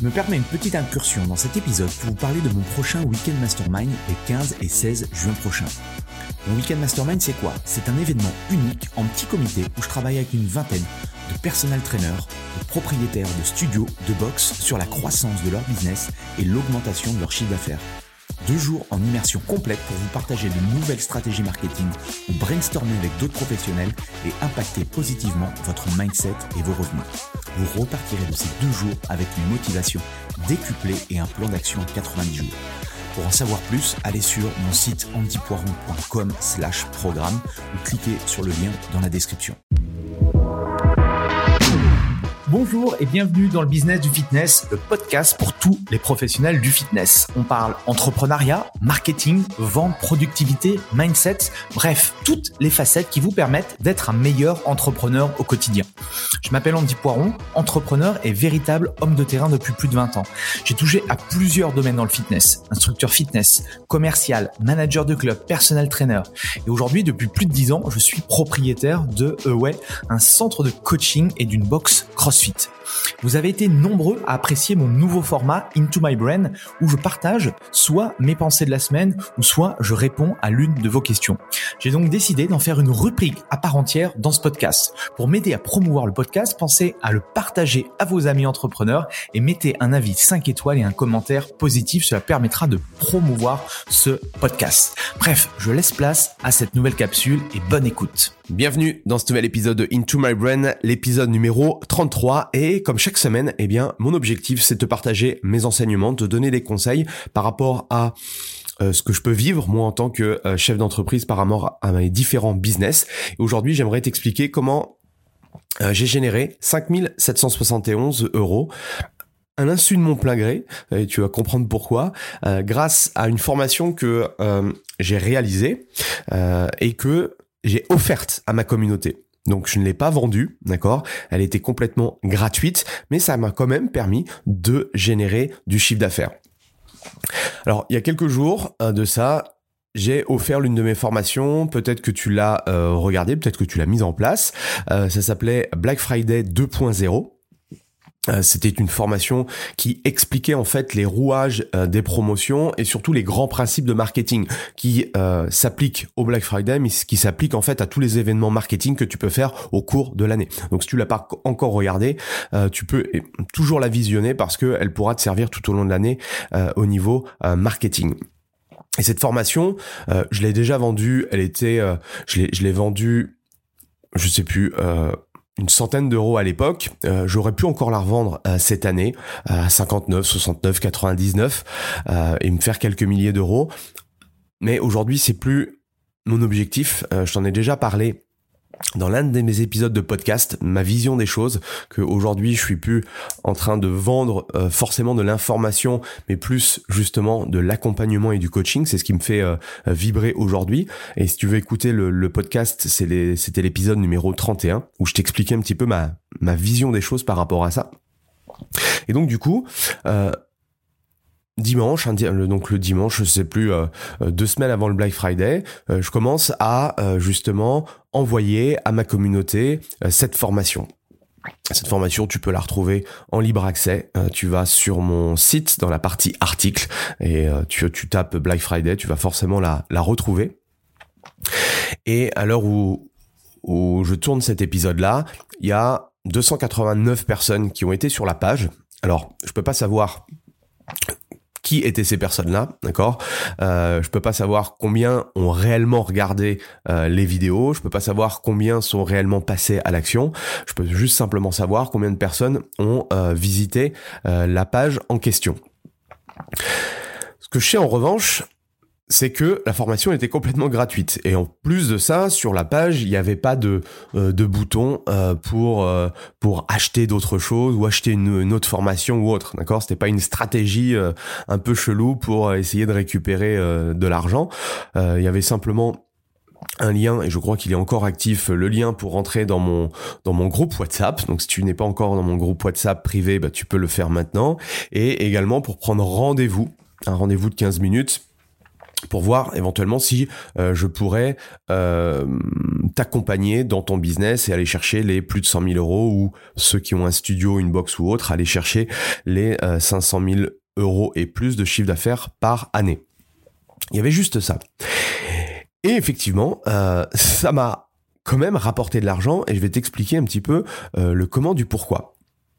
Je me permets une petite incursion dans cet épisode pour vous parler de mon prochain Weekend Mastermind les 15 et 16 juin prochains. Mon Weekend Mastermind, c'est quoi ? C'est un événement unique en petit comité où je travaille avec une vingtaine de personal trainers, de propriétaires de studios, de box sur la croissance de leur business et l'augmentation de leur chiffre d'affaires. 2 jours en immersion complète pour vous partager de nouvelles stratégies marketing ou brainstormer avec d'autres professionnels et impacter positivement votre mindset et vos revenus. Vous repartirez de ces 2 jours avec une motivation décuplée et un plan d'action en 90 jours. Pour en savoir plus, allez sur mon site andypoiron.com/programme ou cliquez sur le lien dans la description. Bonjour et bienvenue dans le business du fitness, le podcast pour tous les professionnels du fitness. On parle entrepreneuriat, marketing, vente, productivité, mindset, bref, toutes les facettes qui vous permettent d'être un meilleur entrepreneur au quotidien. Je m'appelle Andy Poiron, entrepreneur et véritable homme de terrain depuis plus de 20 ans. J'ai touché à plusieurs domaines dans le fitness, instructeur fitness, commercial, manager de club, personal trainer. Et aujourd'hui, depuis plus de 10 ans, je suis propriétaire de un centre de coaching et d'une box CrossFit. Vous avez été nombreux à apprécier mon nouveau format Into My Brain où je partage soit mes pensées de la semaine ou soit je réponds à l'une de vos questions. J'ai donc décidé d'en faire une rubrique à part entière dans ce podcast. Pour m'aider à promouvoir le podcast, pensez à le partager à vos amis entrepreneurs et mettez un avis 5 étoiles et un commentaire positif. Cela permettra de promouvoir ce podcast. Bref, je laisse place à cette nouvelle capsule et bonne écoute. Bienvenue dans ce nouvel épisode de Into My Brain, l'épisode numéro 33. Et comme chaque semaine, mon objectif, c'est de te partager mes enseignements, de te donner des conseils par rapport à ce que je peux vivre, moi, en tant que chef d'entreprise par rapport à mes différents business. Et aujourd'hui, j'aimerais t'expliquer comment j'ai généré 5 771 € à l'insu de mon plein gré, et tu vas comprendre pourquoi, grâce à une formation que j'ai réalisée et que j'ai offerte à ma communauté. Donc je ne l'ai pas vendue, d'accord ? Elle était complètement gratuite, mais ça m'a quand même permis de générer du chiffre d'affaires. Alors il y a quelques jours de ça, j'ai offert l'une de mes formations, peut-être que tu l'as regardée, peut-être que tu l'as mise en place. Ça s'appelait Black Friday 2.0. C'était une formation qui expliquait en fait les rouages des promotions et surtout les grands principes de marketing qui s'appliquent au Black Friday, mais qui s'appliquent en fait à tous les événements marketing que tu peux faire au cours de l'année. Donc si tu l'as pas encore regardé, tu peux toujours la visionner parce que elle pourra te servir tout au long de l'année au niveau marketing. Et cette formation, je l'ai déjà vendue. Elle était, je l'ai vendue, je sais plus. Une centaine d'euros à l'époque, j'aurais pu encore la revendre cette année à 59, 69, 99 et me faire quelques milliers d'euros. Mais aujourd'hui, c'est plus mon objectif. Je t'en ai déjà parlé dans l'un de mes épisodes de podcast, ma vision des choses, qu'aujourd'hui je suis plus en train de vendre forcément de l'information, mais plus justement de l'accompagnement et du coaching. C'est ce qui me fait vibrer aujourd'hui. Et si tu veux écouter le podcast, c'était l'épisode numéro 31 où je t'expliquais un petit peu ma vision des choses par rapport à ça. Et donc du coup, dimanche, donc le dimanche, je sais plus, 2 semaines avant le Black Friday, je commence à justement envoyer à ma communauté cette formation. Cette formation, tu peux la retrouver en libre accès. Tu vas sur mon site dans la partie articles et tu tapes Black Friday, tu vas forcément la retrouver. Et à l'heure où je tourne cet épisode-là, il y a 289 personnes qui ont été sur la page. Alors, je peux pas savoir qui étaient ces personnes-là, d'accord ? Je peux pas savoir combien ont réellement regardé les vidéos, je peux pas savoir combien sont réellement passés à l'action, je peux juste simplement savoir combien de personnes ont visité la page en question. Ce que je sais en revanche, c'est que la formation était complètement gratuite. Et en plus de ça, sur la page, il n'y avait pas de bouton pour acheter d'autres choses ou acheter une autre formation ou autre. D'accord ? C'était pas une stratégie un peu chelou pour essayer de récupérer de l'argent. Il y avait simplement un lien, et je crois qu'il est encore actif, le lien pour rentrer dans mon groupe WhatsApp. Donc si tu n'es pas encore dans mon groupe WhatsApp privé, tu peux le faire maintenant. Et également pour prendre un rendez-vous de 15 minutes pour voir éventuellement si je pourrais t'accompagner dans ton business et aller chercher les plus de 100 000 euros, ou ceux qui ont un studio, une box ou autre, aller chercher les 500 000 euros et plus de chiffre d'affaires par année. Il y avait juste ça. Et effectivement, ça m'a quand même rapporté de l'argent, et je vais t'expliquer un petit peu le comment du pourquoi.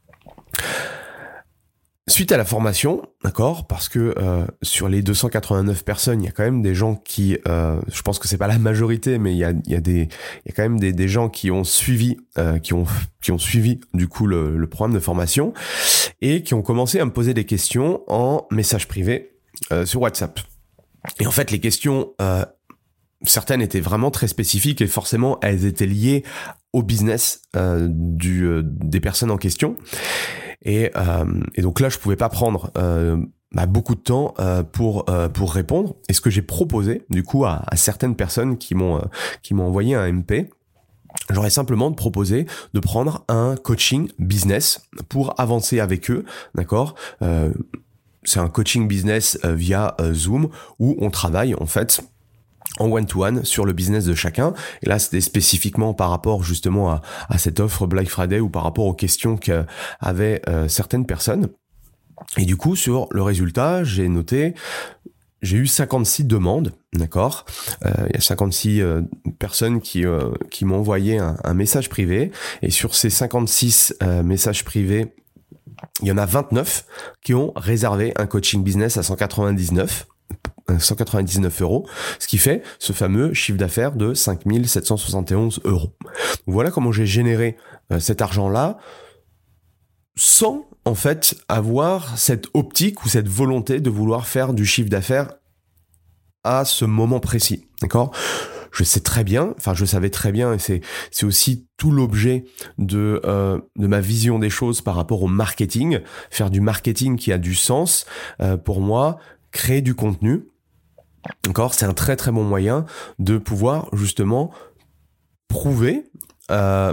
Suite à la formation, d'accord, parce que sur les 289 personnes, il y a quand même des gens qui, je pense que c'est pas la majorité, mais il y a quand même des gens qui ont suivi, qui ont suivi du coup le programme de formation, et qui ont commencé à me poser des questions en message privé sur WhatsApp. Et en fait, les questions, certaines étaient vraiment très spécifiques, et forcément, elles étaient liées au business des personnes en question. Et donc là, je pouvais pas prendre beaucoup de temps pour répondre. Et ce que j'ai proposé du coup à certaines personnes qui m'ont envoyé un MP, j'aurais simplement proposé de prendre un coaching business pour avancer avec eux, d'accord. C'est un coaching business via Zoom, où on travaille en fait en one-to-one sur le business de chacun. Et là, c'était spécifiquement par rapport justement à cette offre Black Friday, ou par rapport aux questions qu'avaient certaines personnes. Et du coup, sur le résultat, j'ai eu 56 demandes, d'accord. Il y a 56 personnes qui m'ont envoyé un message privé. Et sur ces 56 messages privés, il y en a 29 qui ont réservé un coaching business à 199 euros, ce qui fait ce fameux chiffre d'affaires de 5 771 euros. Voilà comment j'ai généré cet argent-là, sans en fait avoir cette optique ou cette volonté de vouloir faire du chiffre d'affaires à ce moment précis, d'accord ? Je savais très bien, et c'est aussi tout l'objet de ma vision des choses par rapport au marketing, faire du marketing qui a du sens, pour moi, créer du contenu. D'accord, c'est un très très bon moyen de pouvoir justement prouver à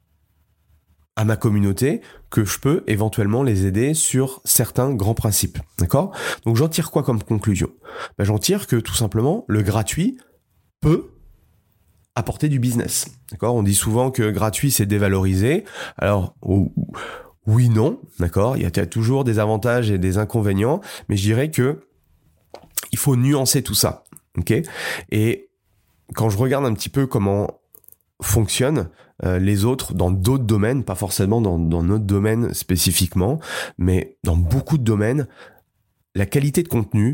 ma communauté que je peux éventuellement les aider sur certains grands principes. D'accord ? Donc j'en tire quoi comme conclusion ? J'en tire que tout simplement le gratuit peut apporter du business. D'accord ? On dit souvent que gratuit c'est dévalorisé. Alors oui, non, d'accord ? Il y a toujours des avantages et des inconvénients, mais je dirais que il faut nuancer tout ça, ok ? Et quand je regarde un petit peu comment fonctionnent les autres dans d'autres domaines, pas forcément dans notre domaine spécifiquement, mais dans beaucoup de domaines, la qualité de contenu,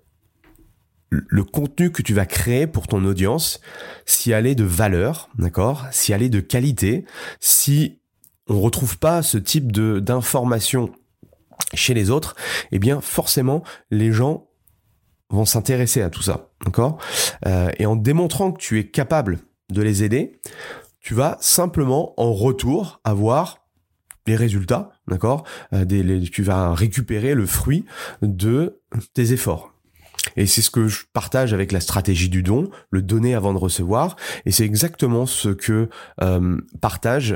le contenu que tu vas créer pour ton audience, si elle est de valeur, d'accord ? Si elle est de qualité, si on retrouve pas ce type d'information chez les autres, eh bien forcément les gens vont s'intéresser à tout ça, d'accord ? Et en démontrant que tu es capable de les aider, tu vas simplement en retour avoir des résultats, d'accord ? Tu vas récupérer le fruit de tes efforts. Et c'est ce que je partage avec la stratégie du don, le donner avant de recevoir. Et c'est exactement ce que partage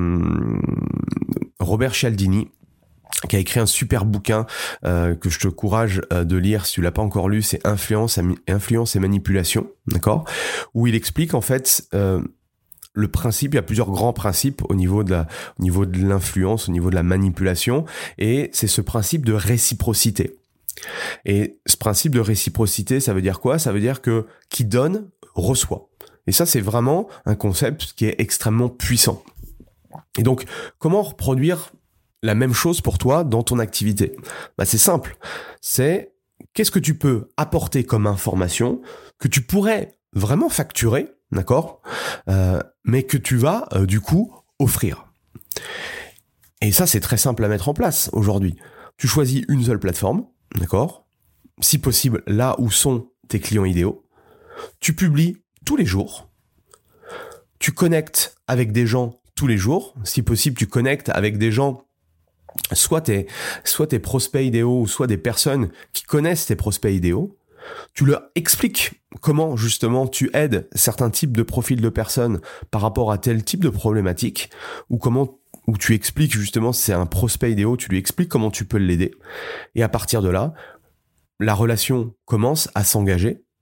Robert Cialdini, qui a écrit un super bouquin que je te encourage de lire si tu l'as pas encore lu, c'est Influence et manipulation, d'accord ? Où il explique en fait le principe, il y a plusieurs grands principes au niveau de l'influence, au niveau de la manipulation, et c'est ce principe de réciprocité. Et ce principe de réciprocité, ça veut dire quoi ? Ça veut dire que qui donne, reçoit. Et ça, c'est vraiment un concept qui est extrêmement puissant. Et donc, comment reproduire la même chose pour toi dans ton activité ? C'est simple. C'est qu'est-ce que tu peux apporter comme information que tu pourrais vraiment facturer, d'accord ? Mais que tu vas du coup offrir. Et ça, c'est très simple à mettre en place aujourd'hui. Tu choisis une seule plateforme, d'accord ? Si possible, là où sont tes clients idéaux. Tu publies tous les jours. Tu connectes avec des gens tous les jours. Si possible, tu connectes avec des gens, soit tes prospects idéaux, ou soit des personnes qui connaissent tes prospects idéaux. Tu leur expliques comment justement tu aides certains types de profils de personnes par rapport à tel type de problématique, ou tu expliques justement si c'est un prospect idéal, tu lui expliques comment tu peux l'aider. Et à partir de là, la relation commence à s'engager,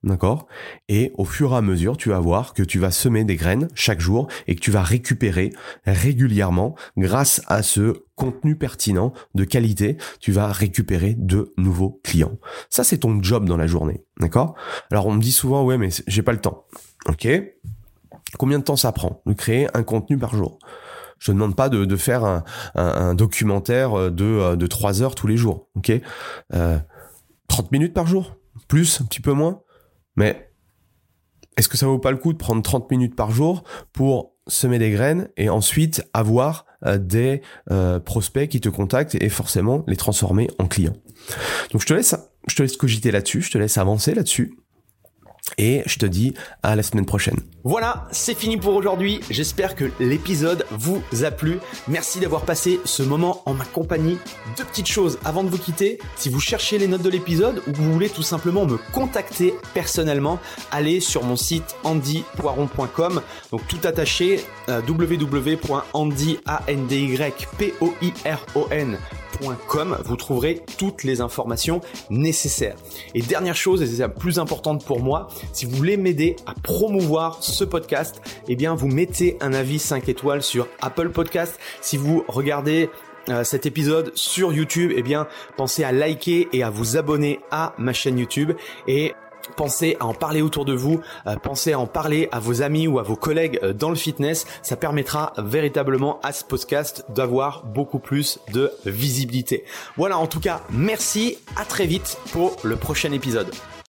D'accord? Et au fur et à mesure, tu vas voir que tu vas semer des graines chaque jour et que tu vas récupérer régulièrement, grâce à ce contenu pertinent de qualité, tu vas récupérer de nouveaux clients. Ça, c'est ton job dans la journée. D'accord? Alors, on me dit souvent, ouais, mais j'ai pas le temps. Ok? Combien de temps ça prend de créer un contenu par jour? Je te demande pas de faire un documentaire de 3 heures tous les jours. Ok? 30 minutes par jour? Plus? Un petit peu moins? Mais est-ce que ça vaut pas le coup de prendre 30 minutes par jour pour semer des graines et ensuite avoir des prospects qui te contactent et forcément les transformer en clients? Donc je te laisse cogiter là-dessus, je te laisse avancer là-dessus. Et je te dis à la semaine prochaine. Voilà, c'est fini pour aujourd'hui. J'espère que l'épisode vous a plu. Merci d'avoir passé ce moment en ma compagnie. 2 petites choses avant de vous quitter. Si vous cherchez les notes de l'épisode ou que vous voulez tout simplement me contacter personnellement, allez sur mon site andypoiron.com. Donc tout attaché, www.andypoiron.com. Vous trouverez toutes les informations nécessaires. Et dernière chose, et c'est la plus importante pour moi, si vous voulez m'aider à promouvoir ce podcast, eh bien vous mettez un avis 5 étoiles sur Apple Podcast. Si vous regardez cet épisode sur YouTube, eh bien pensez à liker et à vous abonner à ma chaîne YouTube et pensez à en parler autour de vous, pensez à en parler à vos amis ou à vos collègues dans le fitness. Ça permettra véritablement à ce podcast d'avoir beaucoup plus de visibilité. Voilà, en tout cas, merci, à très vite pour le prochain épisode.